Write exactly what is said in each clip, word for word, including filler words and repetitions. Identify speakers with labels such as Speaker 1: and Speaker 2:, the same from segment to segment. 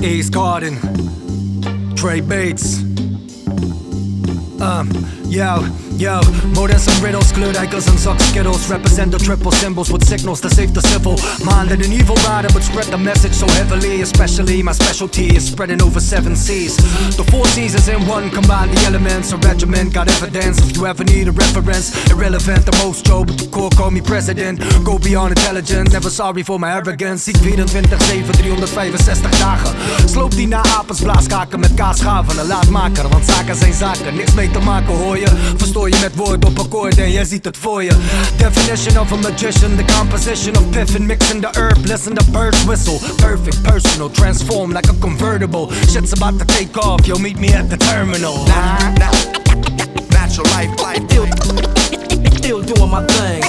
Speaker 1: Ace Garden, Trey Bates. Um, yo, yo, more than some riddles, Kleurrijkers and suck skittles. Represent the triple symbols with signals to save the civil. Minded an evil rider, but spread the message so heavily. Especially my specialty is spreading over seven seas. The four seasons in one, combine the elements. A regiment, got evidence. If you ever need a reference, irrelevant the most, Joe, but the core call me president. Go beyond intelligence, never sorry for my arrogance. Ik vierentwintig zeven, driehonderdvijfenzestig dagen. Sloop die na apens, blaaskaken met kaasschaven. Een laadmaker, want zaken zijn zaken. Niks mee te maken hoor je. Verstoor je met woorden op akkoord en jij ziet het voor je. Definition of a magician, the composition of piffin, mixing the herb, listen the birds whistle. Perfect, personal, transform like a convertible. Shit's about to take off, yo, meet me at the terminal.
Speaker 2: Nah, nah, natural life, life, still, still doing my thing.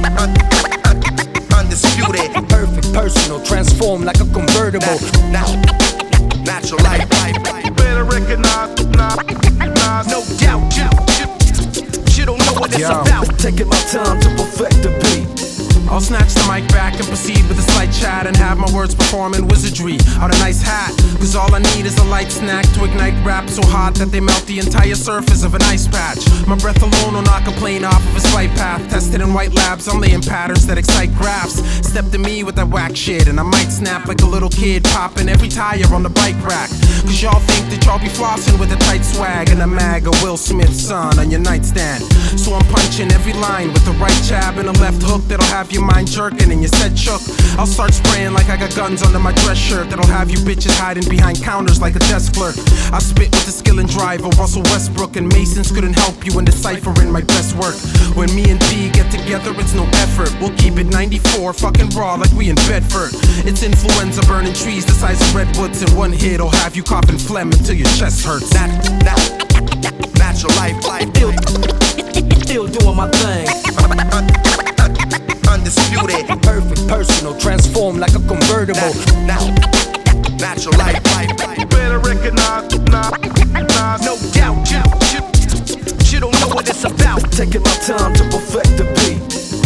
Speaker 2: Undisputed.
Speaker 1: Perfect, personal, transform like a convertible.
Speaker 2: Nah, nah, natural life, life, life.
Speaker 3: Better recognize, nah, nah,
Speaker 2: no doubt, you, you don't know what it's
Speaker 1: Yo.
Speaker 2: about. Taking my time to perfect the beat.
Speaker 4: I'll snatch the mic back and proceed with a slight chat and have my words performing wizardry on a nice hat. Cause all I need is a light snack to ignite rap so hot that they melt the entire surface of an ice patch. My breath alone will knock a plane off of its flight path. Tested in white labs, I'm laying patterns that excite graphs. Step to me with that whack shit and I might snap like a little kid popping every tire on the bike rack. Cause y'all think that y'all be flossing with a tight swag and a mag of Will Smith's son on your nightstand. So I'm punching every line with the right jab and a left hook that'll have you mind jerking and your set shook. I'll start spraying like I got guns under my dress shirt that'll have you bitches hiding behind counters like a desk clerk. I spit with the skill and drive of Russell Westbrook, and Masons couldn't help you in deciphering my best work. When me and B get together, it's no effort. We'll keep it ninety-four, fucking raw like we in Bedford. It's influenza burning trees the size of redwoods, and one hit'll have you coughing phlegm until your chest hurts.
Speaker 2: Nat, nat, natural life, life, still, still doing my thing. Undisputed.
Speaker 1: Perfect, personal, transform like a convertible.
Speaker 2: Now, natural life, life, life.
Speaker 3: better recognize, nah, nah,
Speaker 2: No doubt, you, you, you don't know what it's about. Taking my time to perfect the beat.